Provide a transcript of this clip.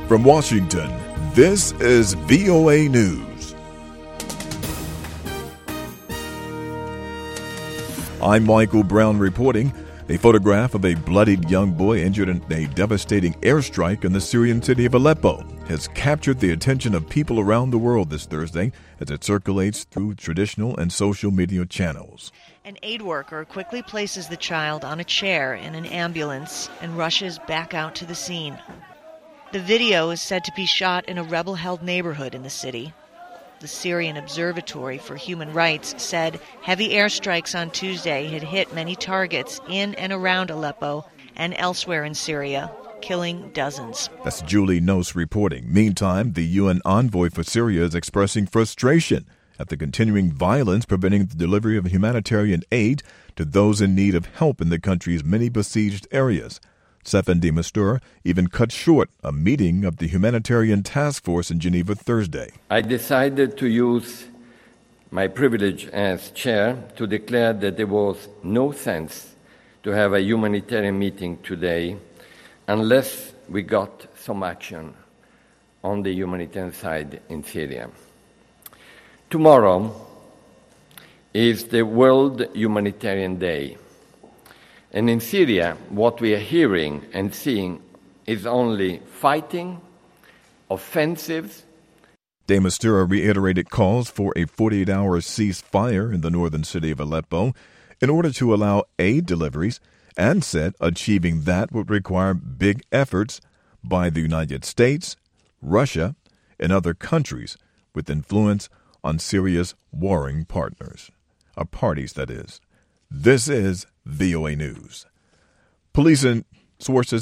From Washington, this is VOA News. I'm Michael Brown reporting. A photograph of a bloodied young boy injured in a devastating airstrike in the Syrian city of Aleppo has captured the attention of people around the world this Thursday as it circulates through traditional and social media channels. An aid worker quickly places the child on a chair in an ambulance and rushes back out to the scene. The video is said to be shot in a rebel-held neighborhood in the city. The Syrian Observatory for Human Rights said heavy airstrikes on Tuesday had hit many targets in and around Aleppo and elsewhere in Syria, killing dozens. That's Julie Nose reporting. Meantime, the UN envoy for Syria is expressing frustration at the continuing violence preventing the delivery of humanitarian aid to those in need of help in the country's many besieged areas. Staffan de Mistura even cut short a meeting of the humanitarian task force in Geneva Thursday. I decided to use my privilege as chair to declare that there was no sense to have a humanitarian meeting today unless we got some action on the humanitarian side in Syria. Tomorrow is the World Humanitarian Day. And in Syria, what we are hearing and seeing is only fighting, offensives. De Mistura reiterated calls for a 48-hour ceasefire in the northern city of Aleppo in order to allow aid deliveries and said achieving that would require big efforts by the United States, Russia, and other countries with influence on Syria's warring partners. Parties, that is. This is VOA News. Police and sources